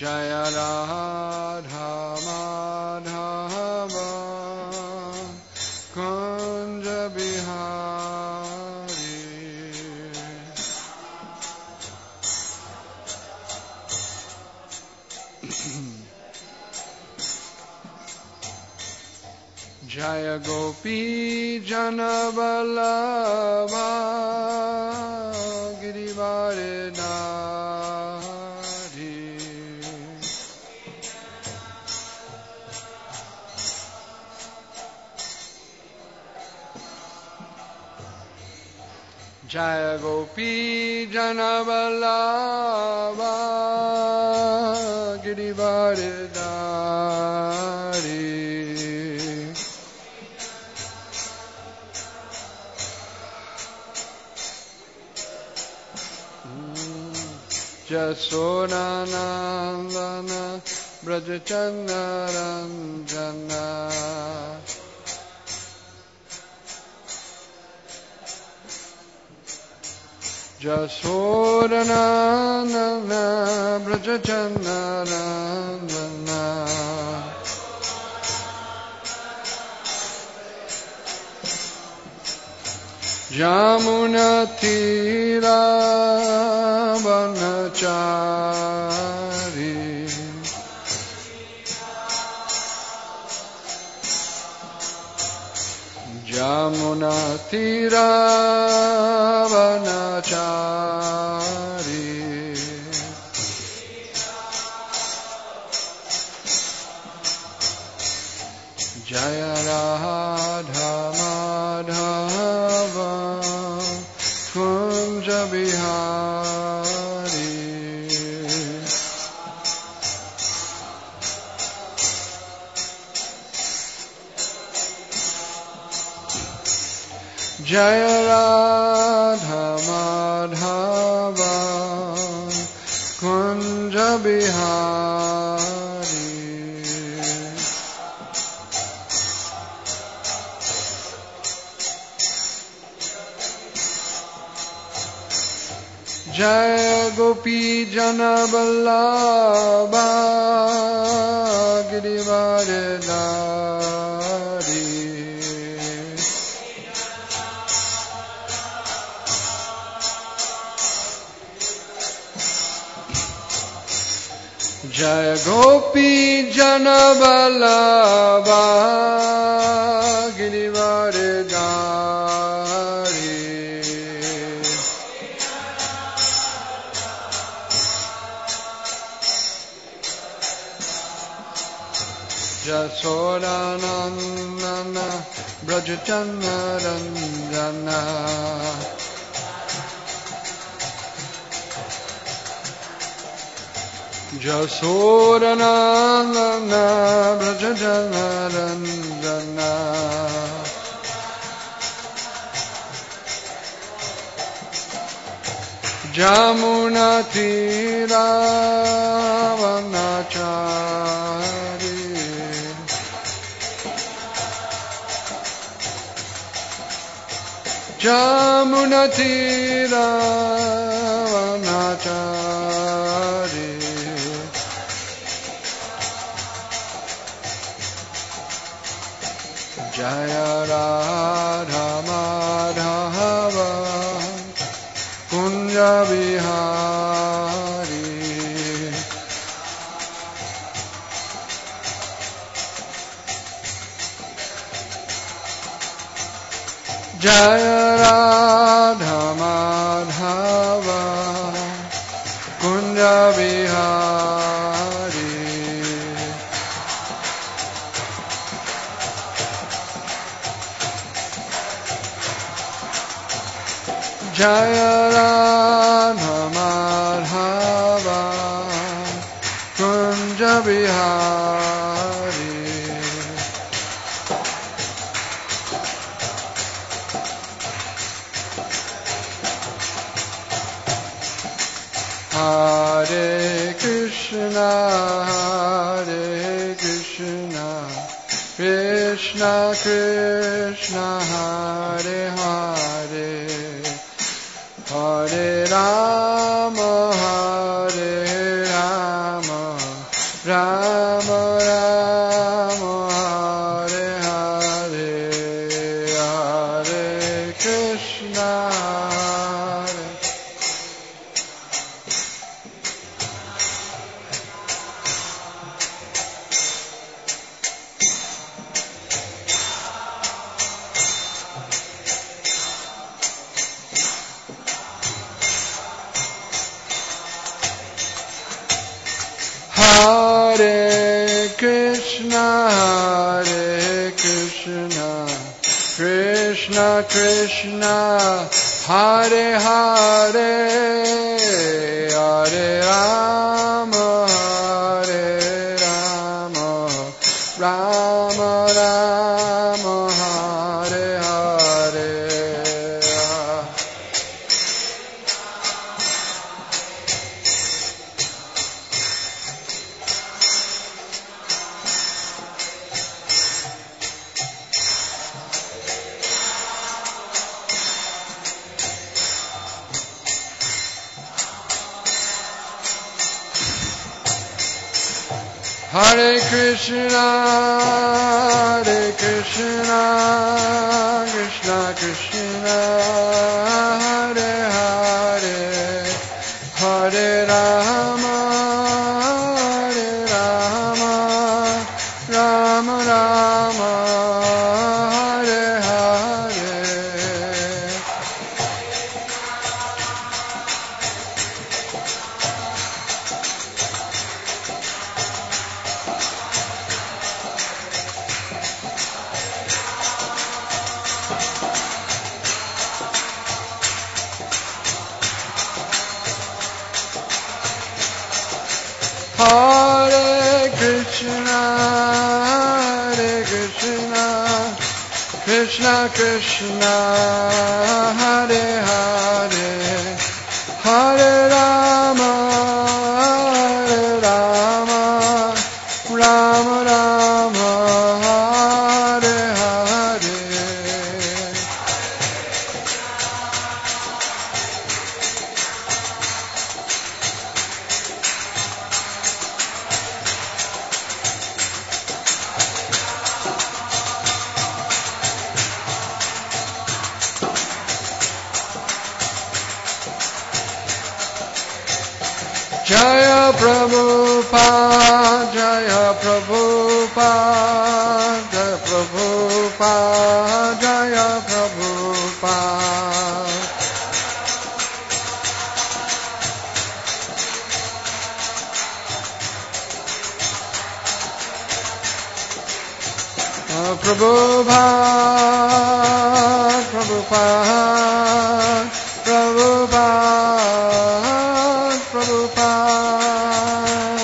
Jaya Radha Madhava Kunja Bihari Jaya Gopi Janavallabha Girivarinari Jaya Gopi Janavallabha Girivarinari Jasodhanandana Brajachandaranjana Jasodhanandana Brajachandaranjana Jamunatira Vanachari Jamunatira Vanachari Jaya Radha Madhava Kunja Bihari Jaya Radha Madhava Kunja Bihari Jaya Gopi Janavallabha Girivarinari Jaya Gopi Janavallabha Girivarinari Jasodhanandana Brajachandaranjana Jasodhanandana Brajachandaranjana Jamunatira Vanachari Jamunatira Vanachari Jaya Radha Madhava Kunja Bihari Jaya Radha Madhava Kunja Bihari Jaya Radha Madhava Kunja Bihari Hare Krishna Krishna Krishna Hare Hare Hare Rama Hare Rama Krishna, Hare Krishna, Krishna Krishna, Hare Hare, Hare Rama, Rama Rama, Hare Hare. Hare Krishna, Krishna Krishna, Hare Hare, Hare Rama, Rama Rama, Hare Hare. Hare Krishna, Krishna Krishna, Hare Hare, Hare Rama, Rama Rama, Hare Hare. Jaya Prabhupada, Jaya Prabhupada, Jaya Prabhupada, Jaya Prabhupada. Prabhupada, Prabhupada, Prabhupada, Prabhupada.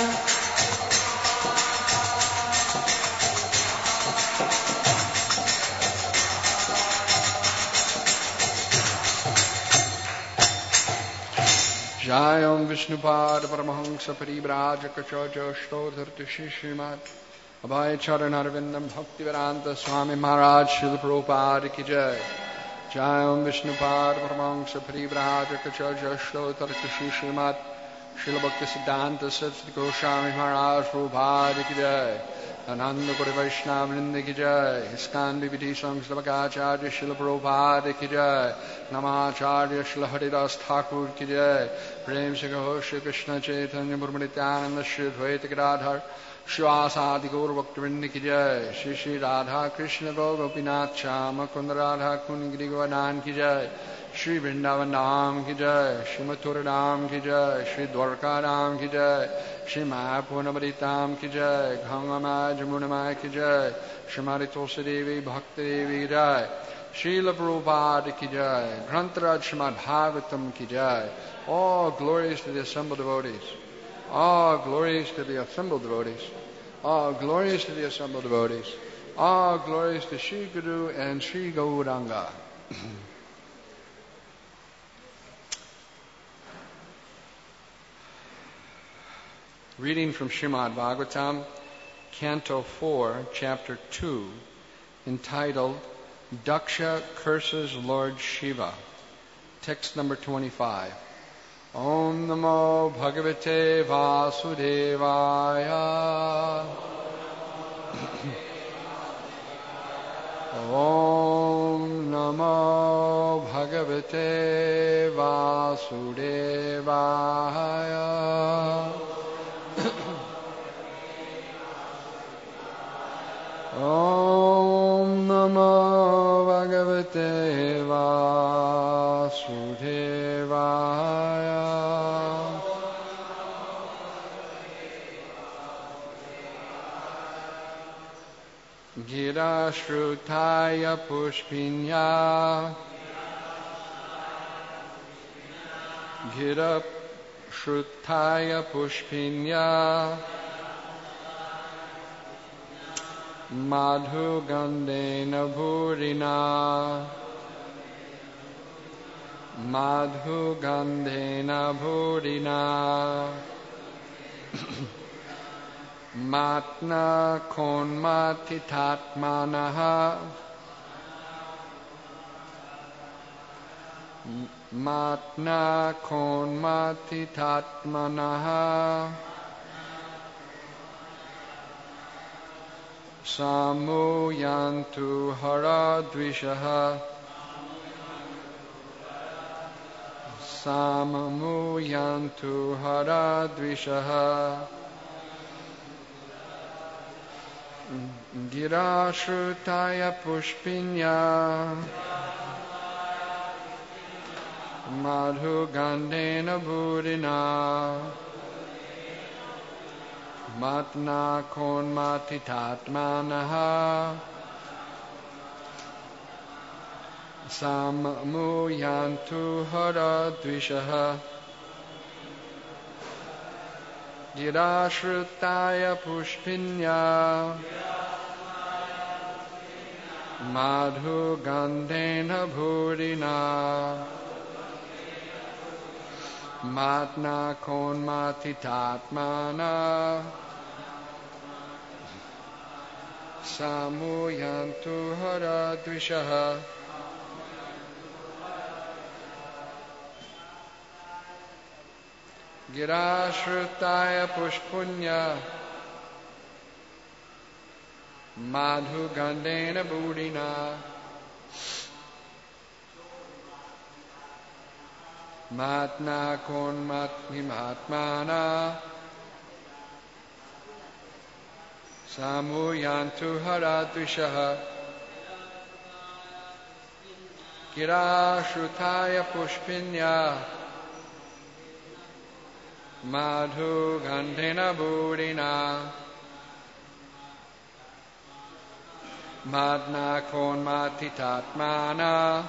Jayam Vishnupad Paramahamsa Paribrajaka Chacha Shtodharti Shishimad Abhay Charanarvindam Bhaktivedanta Swami Maharaj Srila Prabhupada Ki Jai. Jayam Vishnupad Paramahamsa Paribrajaka Chacha Shtodharti Shishimad Srila Bhakti Siddhanta Saraswati Goswami Maharaj Prabhupada Ki Jai. Ananda Kori Vaishnava Vrinda Ki Jai. Iskan Viviti Samslavakacharya Srila Prabhupada Ki Jai. Namacharya Srila Haridas Thakur Ki Jai. Prem Sikho Shri Krishna Chaitanya Purmanityananda Shri Dvaita Gadadhar Shivasadi Gaur Bhaktivinoda Ki Jai. Shri Shri Radha Krishna Gopinath Shama Kunda Radha Kundri Govardhan Ki Jai. Shri Vrindavan Dham Ki Jai. Shri Mathura Dham Ki Jai. Shri Dwarka Dham Ki Jai. Shri Mahapurnamaritam Ki Jai. Ganga Jamunamai Ki Jai. Shri Mari Tulsi Devi Bhakti Devi Ki Jai. Srila Prabhupada Ki Jai. Grantaraj Srimad Bhagavatam Ki Jai. All glories to the assembled devotees. All glories to the assembled devotees. All glories to the assembled devotees. All glories to Sri Guru and Sri Gauranga. Reading from Srimad Bhagavatam, Canto 4, Chapter 2, entitled Daksha Curses Lord Shiva. Text number 25. Om Namo Bhagavate Vasudevaya. Om Namo Bhagavate Vasudevaya. Om Namo Bhagavate Vasudevaya. Gira Shrutaya Pushpinya. Gira Shrutaya Pushpinya. Madhu Gandena Bhurina. Madhu Gandena Bhurina. Matna Konmati Tatmanaha. Matna Konmati Tatmanaha. Samuyantu Haradvishaha. Samuyantu Haradvishaha. Gira Shrutaya Pushpinya. Madhu Gandena Bhurina. Matna Konmati Tatmanaha. Samuyantu Haradvishaha. Gira Shrutaya Pushpinya. Madhu Gandena Bhurina. Matna Konmati Tatmana. Samuyantu Haradvishaha. Gira Shrutaya Pushpunya. Madhu Gandena Bhurina. Matna Konmati Matmana. Samuyantu Haradvishaha. Gira Shrutaya Pushpinya. Madhu Gandena Bhurina. Matna Konmati Tatmana.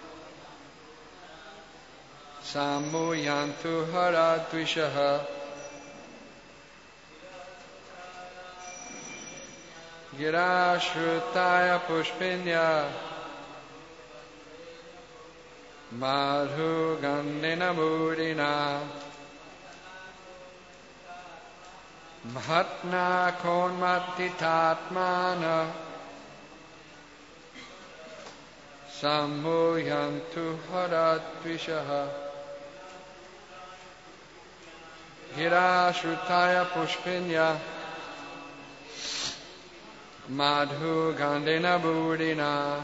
Samuyantu Haradvishaha. Gira Shrutaya Pushpinya. Madhu Gandena Bhurina. Matna Konmati Tatmana. Samuyantu Haradvishaha. Gira Shrutaya Pushpinya. Madhu Gandena Bhurina.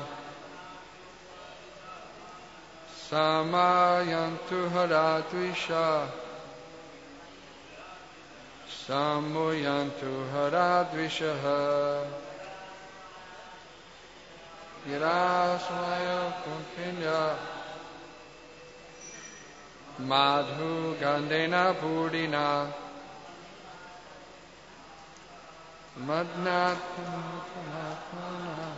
Samayantu Haradvisha. Samuyantu Haradvishaha. Gira Shrutaya Pushpinya. Madhu Gandena Bhurina. Madna Konmati.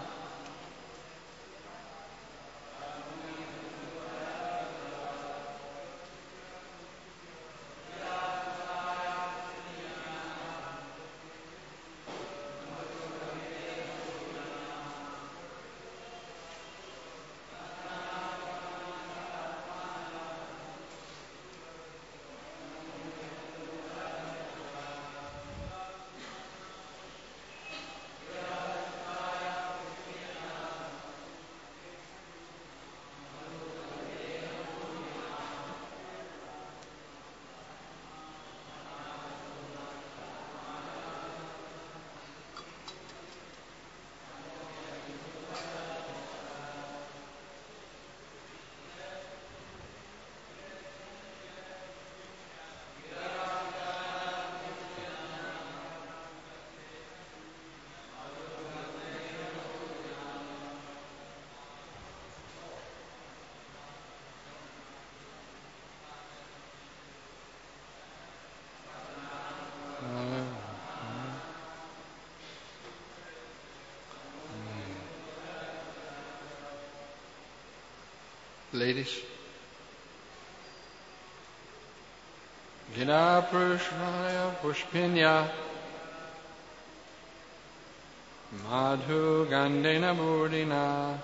Ladies. Gira Prushnaya Pushpinya Madhu Gandena Murdina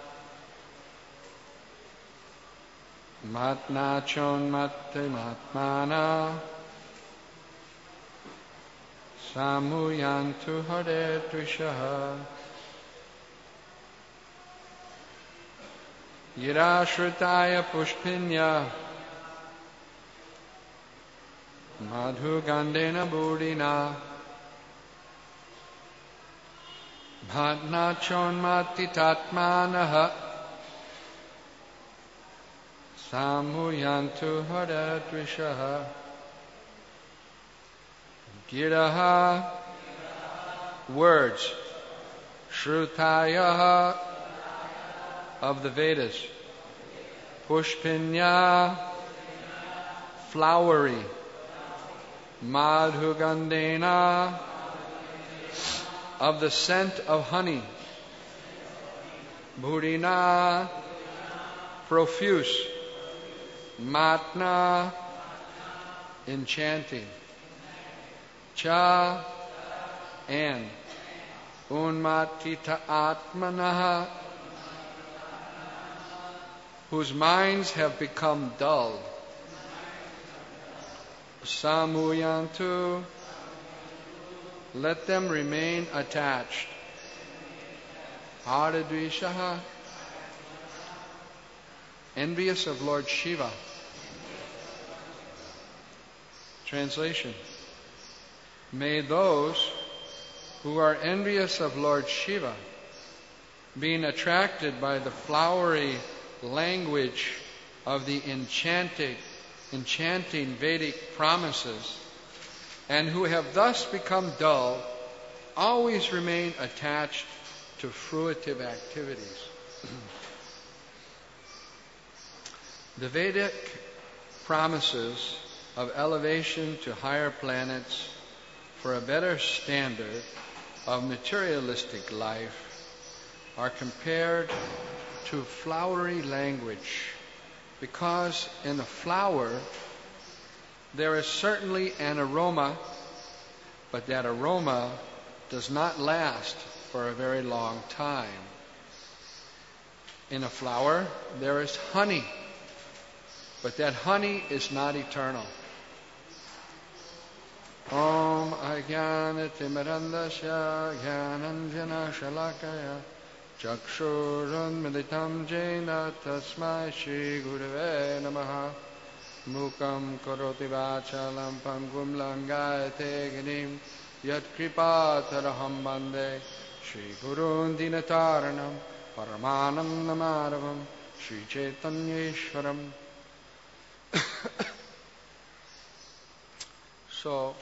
Matna Chon Matte Matmana Samuyantu Hare Trishaha Gira Shrutaya Pushpinya Madhu Gandena Murdina Bhatna Chonmati Tatmanaha Samuyantu Haradrishaha Giraha words Shrutayaha of the Vedas Pushpinya flowery Madhu Gandena of the scent of honey Bhurina profuse Matna enchanting Cha and Unmatita Atmanaha whose minds have become dull Samuyantu let them remain attached Haradvishaha envious of Lord Shiva. Translation. May those who are envious of Lord Shiva, being attracted by the flowery language of the enchanting Vedic promises, and who have thus become dull, always remain attached to fruitive activities. The Vedic promises of elevation to higher planets for a better standard of materialistic life are compared to flowery language, because in a flower there is certainly an aroma, but that aroma does not last for a very long time. In a flower there is honey, but that honey is not eternal. Om Ajnanatimirandasya Jnananjana Shalakaya Chakshurunmilitam Jena Tasmai Shri Gurave Namaha Mukam Karoti Vachalam Pangum Langayate Ganim Yat Kripataraham Bande Shri Gurun Dinataranam Paramanam Namaravam Shri Chaitanyeshwaram. So,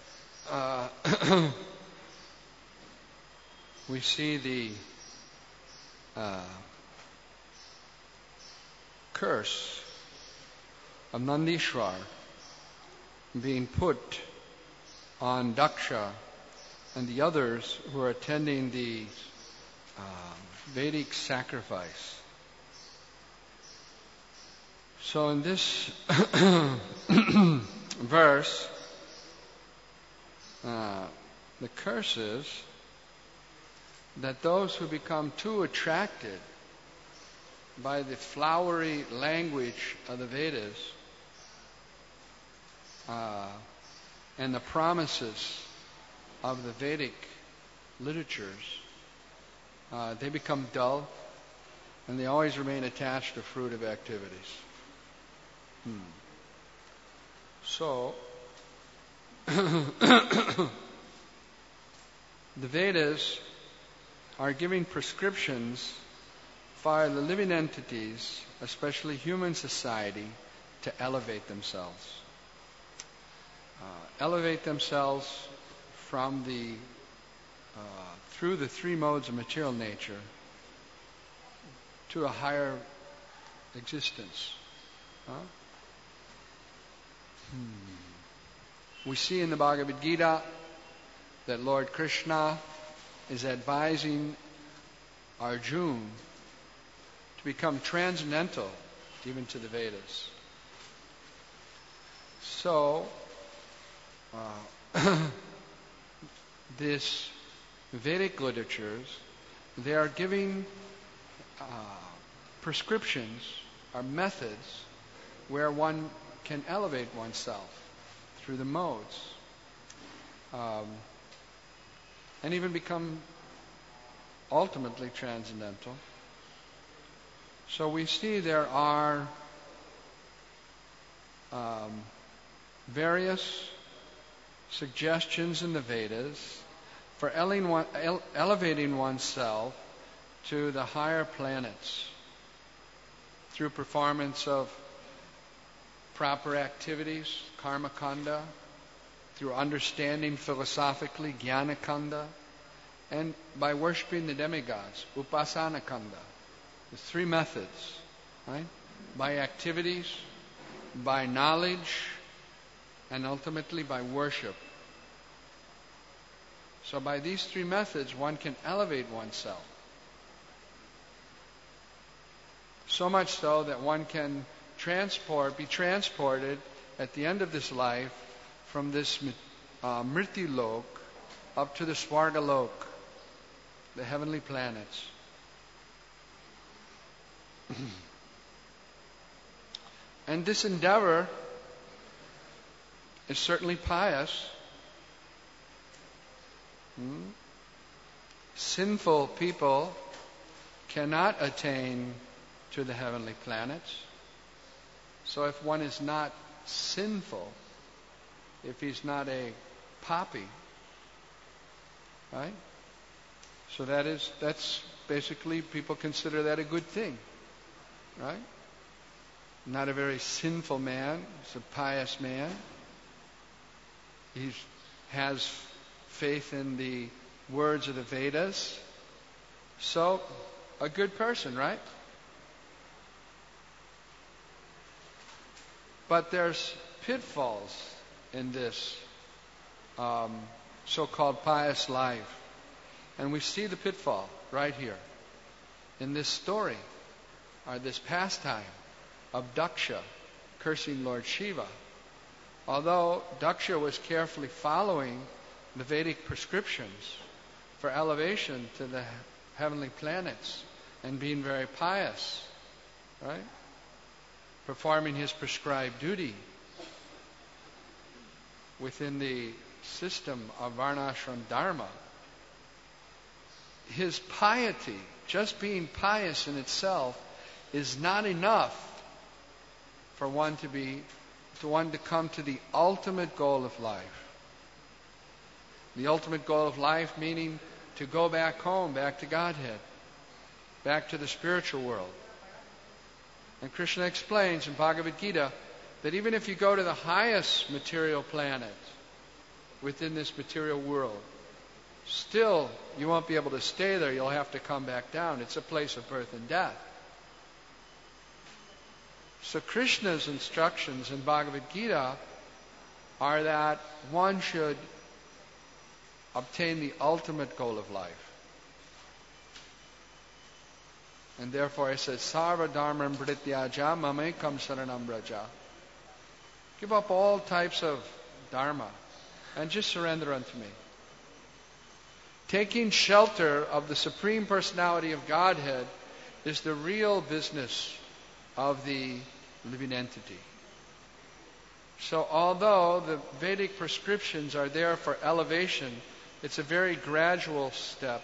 we see the curse of Nandishwar being put on Daksha and the others who are attending the Vedic sacrifice. So in this verse, the curse is that those who become too attracted by the flowery language of the Vedas and the promises of the Vedic literatures, they become dull and they always remain attached to fruitive activities. So, the Vedas are giving prescriptions for the living entities, especially human society, to elevate themselves. Elevate themselves from through the three modes of material nature to a higher existence. We see in the Bhagavad Gita that Lord Krishna is advising Arjuna to become transcendental even to the Vedas. So, these Vedic literatures, they are giving prescriptions or methods where one can elevate oneself through the modes and even become ultimately transcendental. So we see there are various suggestions in the Vedas for elevating oneself to the higher planets through performance of proper activities, karma kanda, through understanding philosophically, jnana kanda, and by worshiping the demigods, upasana kanda. There's three methods, right? By activities, by knowledge, and ultimately by worship. So by these three methods, one can elevate oneself. So much so that one can be transported at the end of this life from this Mrityu Lok up to the Swarga Lok, the heavenly planets. And this endeavor is certainly pious. Sinful people cannot attain to the heavenly planets. So if one is not sinful, if he's not a papi, right? So that's basically, people consider that a good thing, right? Not a very sinful man, he's a pious man. He has faith in the words of the Vedas. So, a good person, right? But there's pitfalls in this so-called pious life. And we see the pitfall right here in this story, or this pastime of Daksha cursing Lord Shiva. Although Daksha was carefully following the Vedic prescriptions for elevation to the heavenly planets and being very pious, right? Performing his prescribed duty within the system of Varnashram Dharma. His piety, just being pious in itself, is not enough for one to come to the ultimate goal of life. The ultimate goal of life meaning to go back home, back to Godhead, back to the spiritual world. And Krishna explains in Bhagavad Gita that even if you go to the highest material planet within this material world, still you won't be able to stay there. You'll have to come back down. It's a place of birth and death. So Krishna's instructions in Bhagavad Gita are that one should obtain the ultimate goal of life. And therefore he says, Sarva dharmam prityaja mamekam saranam braja. Give up all types of dharma and just surrender unto me. Taking shelter of the Supreme Personality of Godhead is the real business of the living entity. So although the Vedic prescriptions are there for elevation, it's a very gradual step.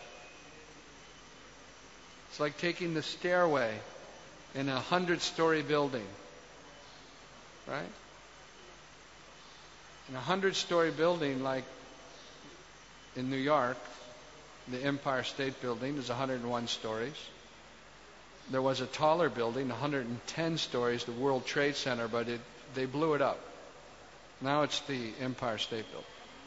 It's like taking the stairway in a 100-story building, right? In a 100-story building like in New York, the Empire State Building is 101 stories. There was a taller building, 110 stories, the World Trade Center, but they blew it up. Now it's the Empire State Building.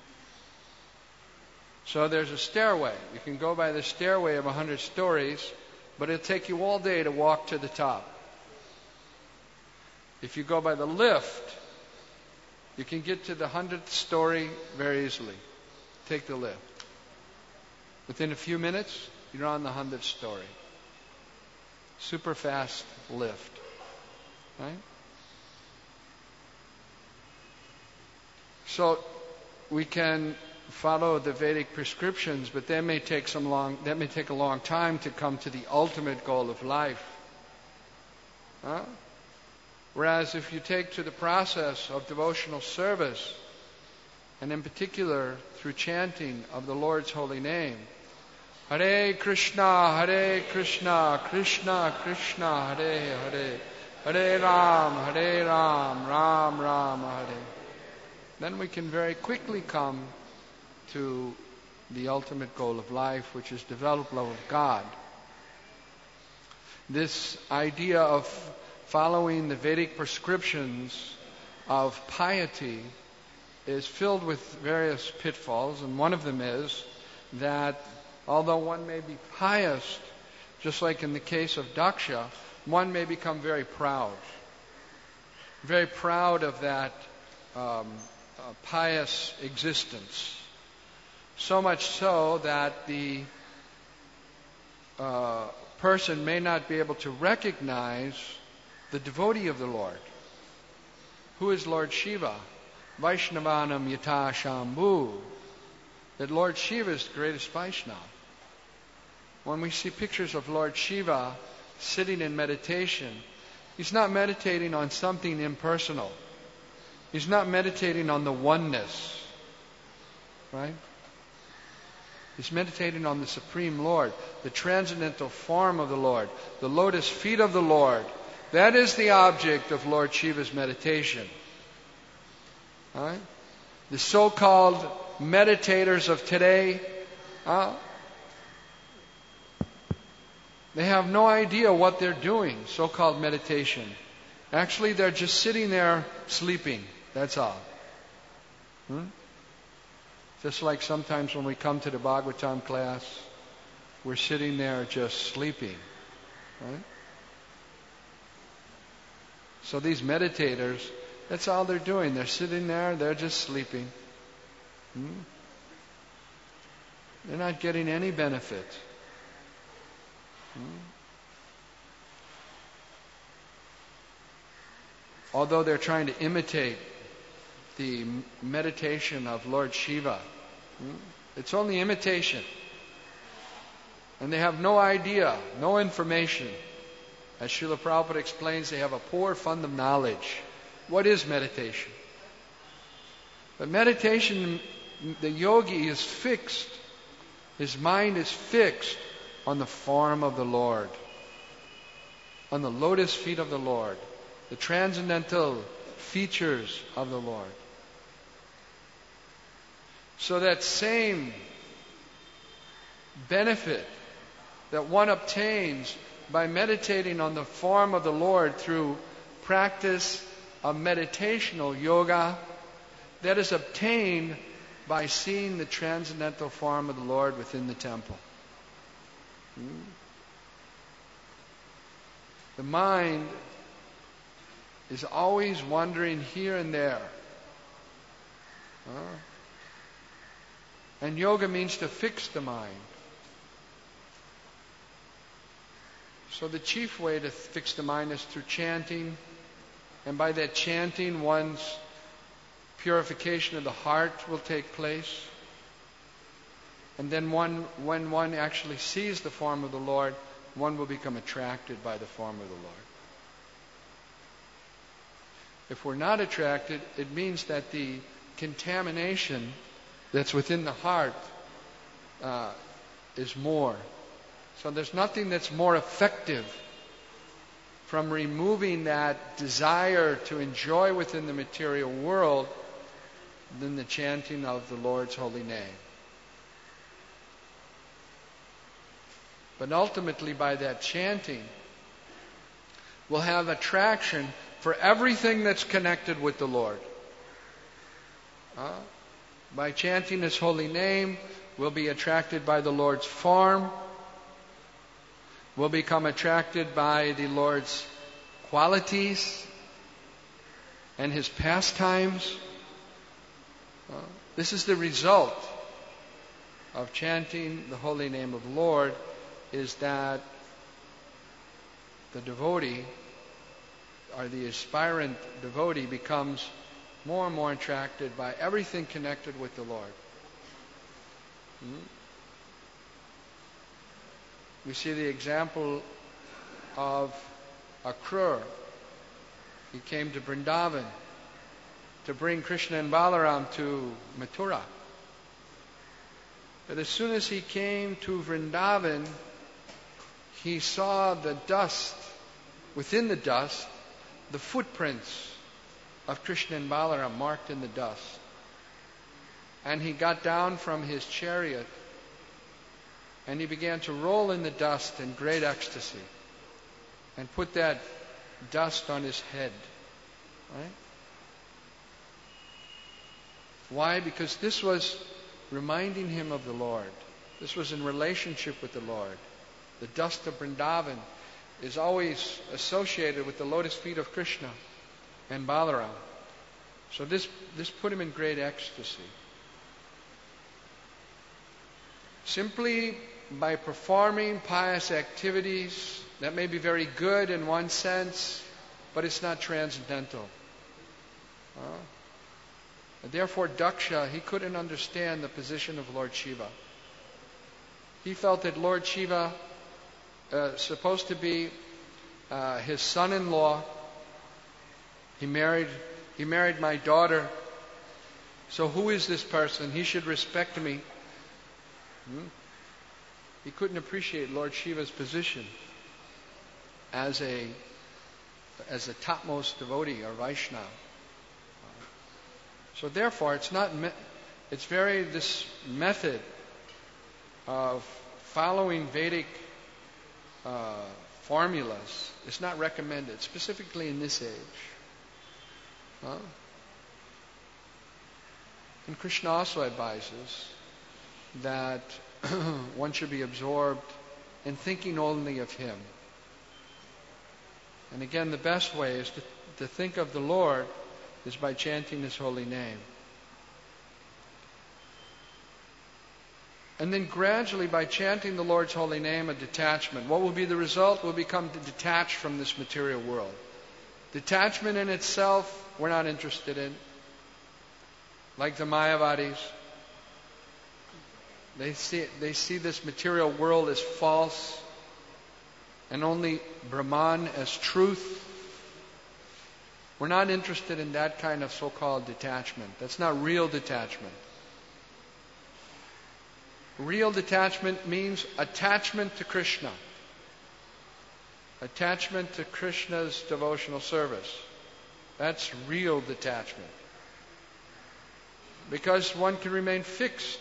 So there's a stairway. You can go by the stairway of 100 stories, but it'll take you all day to walk to the top. If you go by the lift, you can get to the 100th story very easily. Take the lift. Within a few minutes, you're on the 100th story. Super fast lift. Right? So we can follow the Vedic prescriptions, but that may take a long time to come to the ultimate goal of life. Huh? Whereas if you take to the process of devotional service, and in particular through chanting of the Lord's holy name, Hare Krishna, Krishna Krishna, Hare Hare, Hare Ram, Ram Ram, Hare. Then we can very quickly come to the ultimate goal of life, which is developed love of God. This idea of following the Vedic prescriptions of piety is filled with various pitfalls, and one of them is that although one may be pious, just like in the case of Daksha, one may become very proud of that pious existence. So much so that the person may not be able to recognize the devotee of the Lord. Who is Lord Shiva? Vaishnavanam yata shambhu. That Lord Shiva is the greatest Vaishnava. When we see pictures of Lord Shiva sitting in meditation, he's not meditating on something impersonal. He's not meditating on the oneness. Right? He's meditating on the Supreme Lord, the transcendental form of the Lord, the lotus feet of the Lord. That is the object of Lord Shiva's meditation. Right? The so-called meditators of today, they have no idea what they're doing, so-called meditation. Actually, they're just sitting there sleeping. That's all. Just like sometimes when we come to the Bhagavatam class, we're sitting there just sleeping. Right? So these meditators, that's all they're doing. They're sitting there, they're just sleeping. They're not getting any benefit. Although they're trying to imitate the meditation of Lord Shiva, it's only imitation. And they have no idea, no information. As Srila Prabhupada explains, they have a poor fund of knowledge. What is meditation? But meditation, the yogi is fixed. His mind is fixed on the form of the Lord, on the lotus feet of the Lord, the transcendental features of the Lord. So that same benefit that one obtains by meditating on the form of the Lord through practice of meditational yoga, that is obtained by seeing the transcendental form of the Lord within the temple. The mind is always wandering here and there. And yoga means to fix the mind. So the chief way to fix the mind is through chanting. And by that chanting, one's purification of the heart will take place. And then when one actually sees the form of the Lord, one will become attracted by the form of the Lord. If we're not attracted, it means that the contamination that's within the heart is more. So there's nothing that's more effective from removing that desire to enjoy within the material world than the chanting of the Lord's holy name. But ultimately, by that chanting, we'll have attraction for everything that's connected with the Lord. By chanting His holy name, we'll be attracted by the Lord's form. We'll become attracted by the Lord's qualities and His pastimes. This is the result of chanting the holy name of the Lord, is that the devotee or the aspirant devotee becomes more and more attracted by everything connected with the Lord. We see the example of Akrur. He came to Vrindavan to bring Krishna and Balaram to Mathura. But as soon as he came to Vrindavan, he saw the dust, within the dust, the footprints of Krishna and Balaram marked in the dust. And he got down from his chariot and he began to roll in the dust in great ecstasy and put that dust on his head. Right? Why? Because this was reminding him of the Lord. This was in relationship with the Lord. The dust of Vrindavan is always associated with the lotus feet of Krishna and Balaram. So this put him in great ecstasy. Simply by performing pious activities, that may be very good in one sense, but it's not transcendental. And therefore Daksha, he couldn't understand the position of Lord Shiva. He felt that Lord Shiva supposed to be his son-in-law. He married my daughter. So who is this person? He should respect me. He couldn't appreciate Lord Shiva's position as a topmost devotee or Vaishnava. So therefore, this method of following Vedic formulas is not recommended, specifically in this age. And Krishna also advises that one should be absorbed in thinking only of Him. And again, the best way is to think of the Lord is by chanting His holy name. And then gradually, by chanting the Lord's holy name, a detachment. What will be the result? We'll become detached from this material world. Detachment in itself, we're not interested in. Like the Mayavadis, they see this material world as false and only Brahman as truth. We're not interested in that kind of so-called detachment. That's not real detachment. Real detachment means attachment to Krishna. Attachment to Krishna's devotional service. That's real detachment. Because one can remain fixed.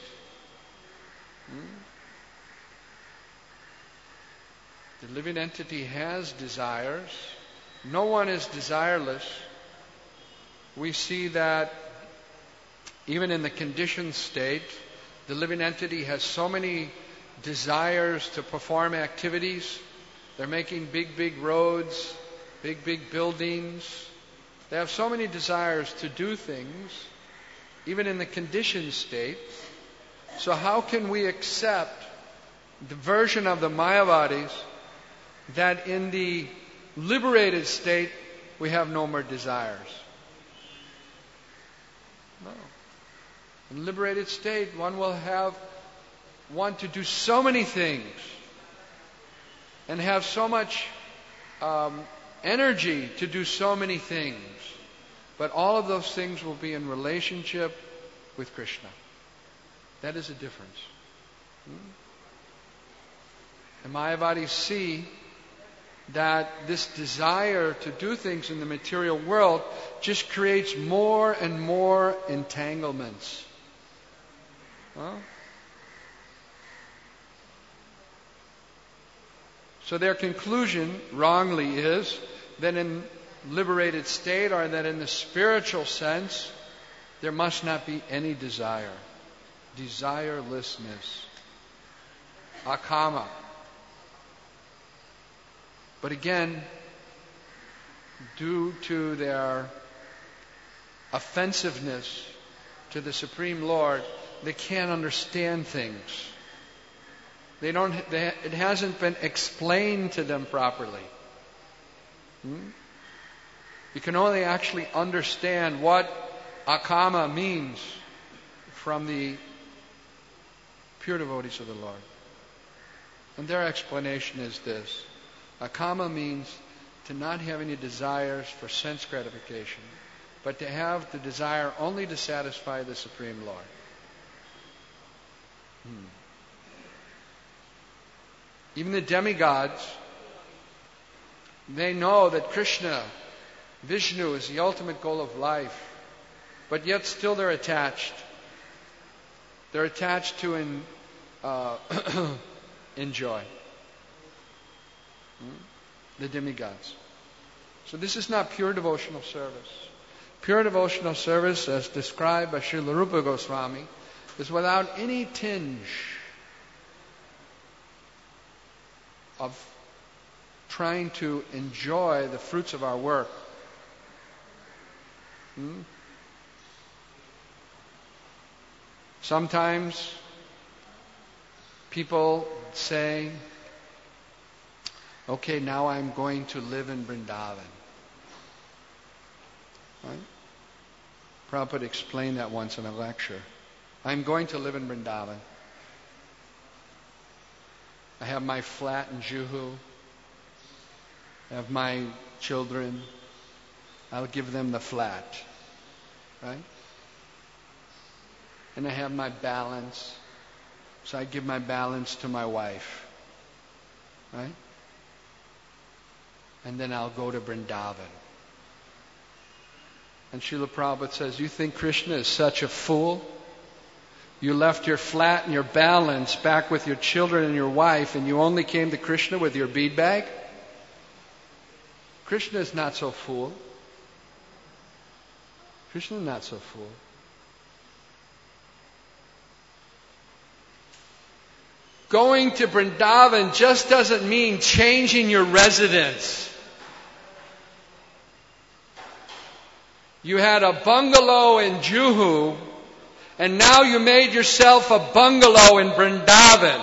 The living entity has desires. No one is desireless. We see that even in the conditioned state, the living entity has so many desires to perform activities. They're making big roads, big buildings. They have so many desires to do things, even in the conditioned state. So how can we accept the version of the Mayavadis that in the liberated state we have no more desires? No. In liberated state, one will want to do so many things and have so much energy to do so many things. But all of those things will be in relationship with Krishna. That is a difference. The Mayavadis see that this desire to do things in the material world just creates more and more entanglements. So their conclusion, wrongly, is that in liberated state, or that in the spiritual sense, there must not be any desire. Desirelessness. Akama. But again, due to their offensiveness to the Supreme Lord, they can't understand things. It hasn't been explained to them properly. You can only actually understand what akama means from the pure devotees of the Lord. And their explanation is this. Akama means to not have any desires for sense gratification, but to have the desire only to satisfy the Supreme Lord. Even the demigods, they know that Krishna, Vishnu, is the ultimate goal of life, but yet still they're attached. They're attached to enjoy. The demigods. So this is not pure devotional service. Pure devotional service, as described by Srila Rupa Goswami, is without any tinge of trying to enjoy the fruits of our work. Sometimes people say, okay, now I'm going to live in Vrindavan. Right? Prabhupada explained that once in a lecture. I'm going to live in Vrindavan. I have my flat in Juhu. I have my children. I'll give them the flat. Right? And I have my balance. So I give my balance to my wife. Right? And then I'll go to Vrindavan. And Srila Prabhupada says, you think Krishna is such a fool? You left your flat and your balance back with your children and your wife, and you only came to Krishna with your bead bag? Krishna is not so fool. Krishna is not so fool. Going to Vrindavan just doesn't mean changing your residence. You had a bungalow in Juhu, and now you made yourself a bungalow in Vrindavan.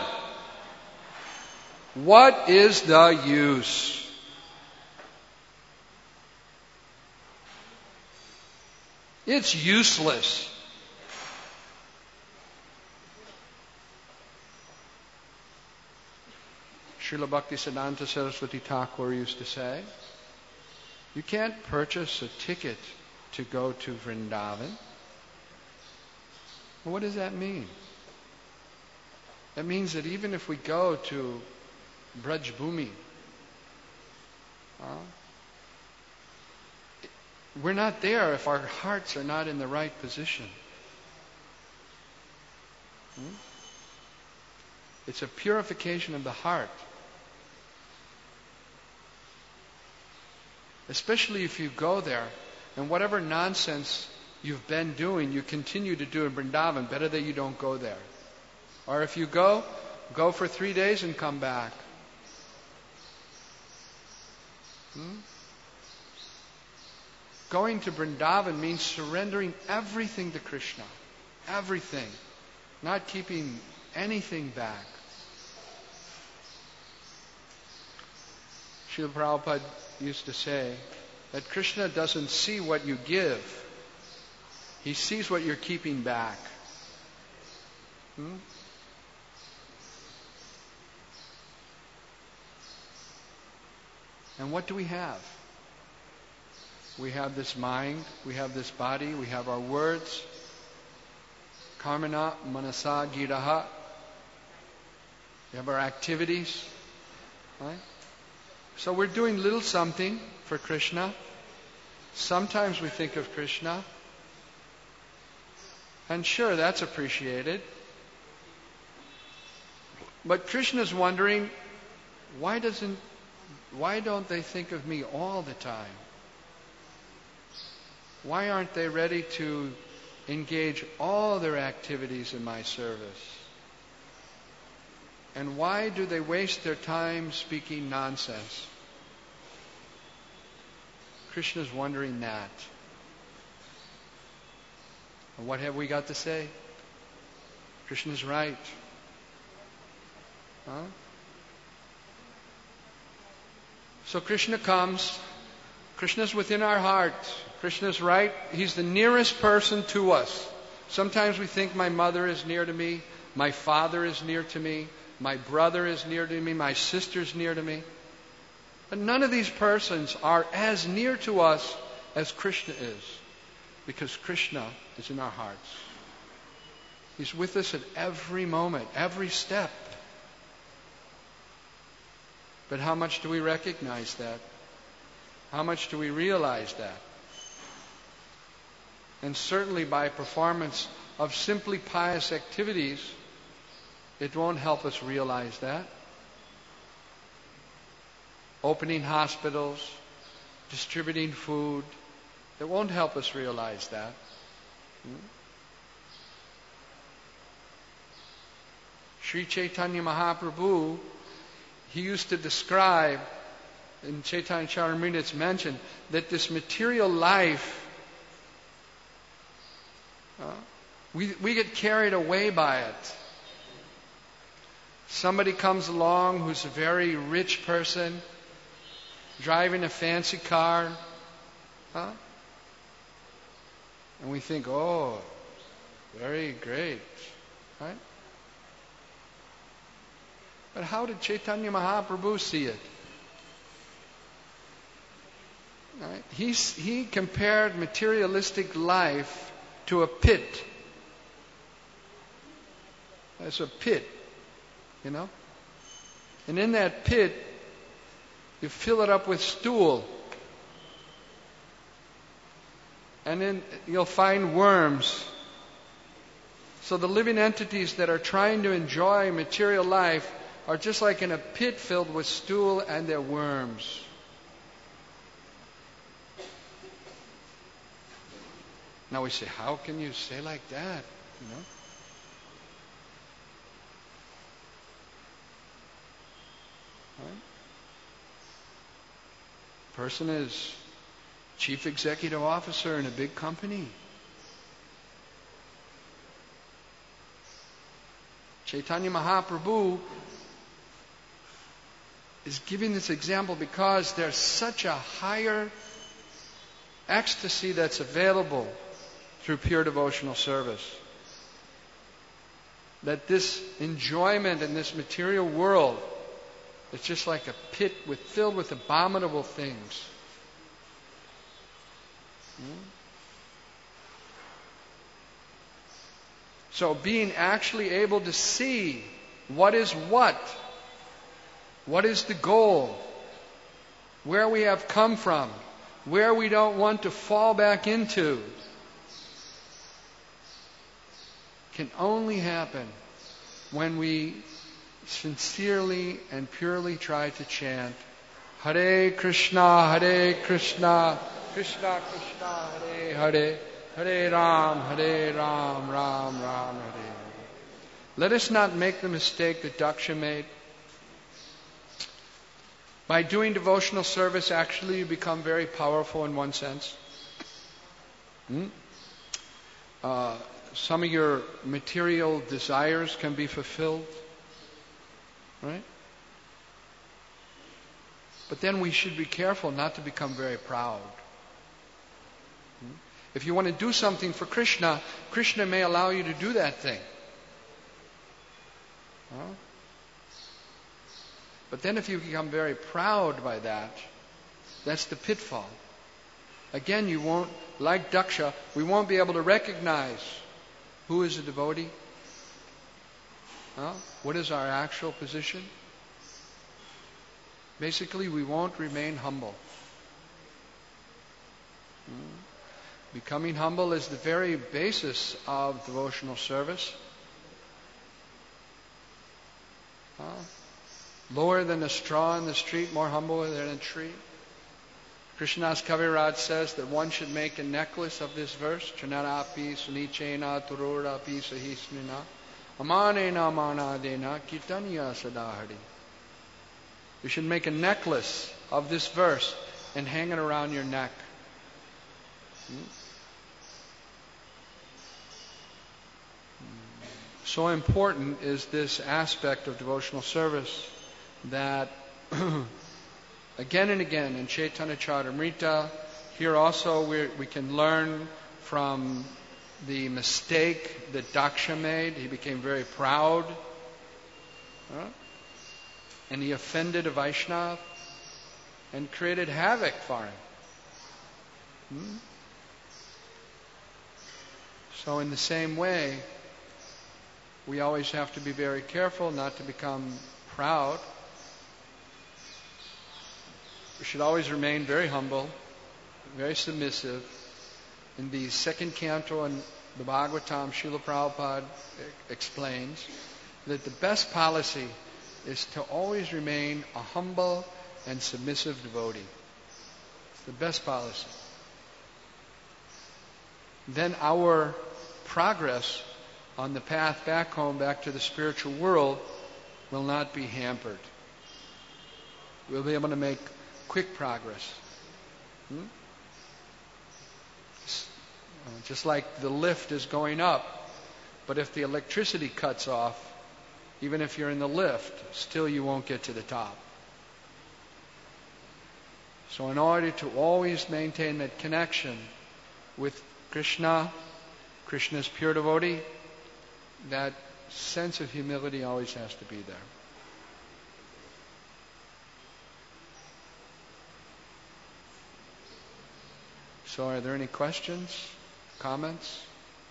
What is the use? It's useless. Srila Bhaktisiddhanta Saraswati Thakur used to say, you can't purchase a ticket to go to Vrindavan. Well, what does that mean? That means that even if we go to Braj Bhumi, we're not there if our hearts are not in the right position. It's a purification of the heart. Especially if you go there and whatever nonsense you've been doing, you continue to do in Vrindavan, better that you don't go there. Or if you go for 3 days and come back. Going to Vrindavan means surrendering everything to Krishna. Everything. Not keeping anything back. Srila Prabhupada used to say that Krishna doesn't see what you give. He sees what you're keeping back. And what do we have? We have this mind, we have this body, we have our words. Karmana, manasa, giraha. We have our activities. Right? So we're doing little something for Krishna. Sometimes we think of Krishna. And sure, that's appreciated. But Krishna's wondering, why don't they think of me all the time? Why aren't they ready to engage all their activities in my service? And why do they waste their time speaking nonsense? Krishna's wondering that. And what have we got to say? Krishna's right. So Krishna comes. Krishna's within our heart. Krishna's right. He's the nearest person to us. Sometimes we think my mother is near to me, my father is near to me, my brother is near to me, my sister's near to me. But none of these persons are as near to us as Krishna is, because Krishna is in our hearts. He's with us at every moment, every step. But how much do we recognize that? How much do we realize that? And certainly by performance of simply pious activities, it won't help us realize that. Opening hospitals, distributing food, it won't help us realize that. Sri Chaitanya Mahaprabhu, he used to describe, in Chaitanya Charitamrita it's mentioned, that this material life, we get carried away by it. Somebody comes along who's a very rich person, driving a fancy car, and we think, oh, very great, right? But how did Chaitanya Mahaprabhu see it? Right? He compared materialistic life to a pit. It's a pit, you know? And in that pit, you fill it up with stool. And then you'll find worms. So the living entities that are trying to enjoy material life are just like in a pit filled with stool and they're worms. Now we say, how can you say like that? You know? Right? Person is chief executive officer in a big company. Chaitanya Mahaprabhu is giving this example because there's such a higher ecstasy that's available through pure devotional service. That this enjoyment in this material world is just like a pit filled with abominable things. So being actually able to see what is the goal, where we have come from, where we don't want to fall back into, can only happen when we sincerely and purely try to chant Hare Krishna, Krishna Krishna, Hare Hare, Hare Ram, Ram Ram, Hare Hare. Let us not make the mistake that Daksha made. By doing devotional service, actually you become very powerful in one sense. Some of your material desires can be fulfilled. Right? But then we should be careful not to become very proud. If you want to do something for Krishna, Krishna may allow you to do that thing. But then if you become very proud by that, that's the pitfall. Again, you won't, like Daksha, we won't be able to recognize who is a devotee. What is our actual position? Basically, we won't remain humble. Becoming humble is the very basis of devotional service. Lower than a straw in the street, more humble than a tree. Krishnadas Kaviraj says that one should make a necklace of this verse. Chanarapi sunichena turorapi sahisnina amanena manadena kirtaniya sadahari. You should make a necklace of this verse and hang it around your neck. So important is this aspect of devotional service that again and again in Chaitanya Charitamrita. Here also we can learn from the mistake that Daksha made. He became very proud. And he offended a Vaishnava and created havoc for him. So in the same way, we always have to be very careful not to become proud. We should always remain very humble, very submissive. In the second canto in the Bhagavatam, Srila Prabhupada explains that the best policy is to always remain a humble and submissive devotee. It's the best policy. Then our progress on the path back home, back to the spiritual world, will not be hampered. We'll be able to make quick progress. Just like the lift is going up, but if the electricity cuts off, even if you're in the lift, still you won't get to the top. So in order to always maintain that connection with Krishna, Krishna's pure devotee, that sense of humility always has to be there. So are there any questions, comments?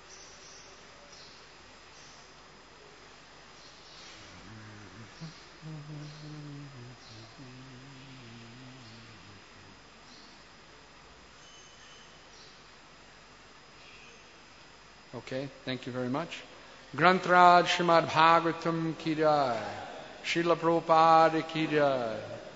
Okay, thank you very much. Grantraj Srimad Bhagavatam ki jai. Srila Prabhupada ki jai.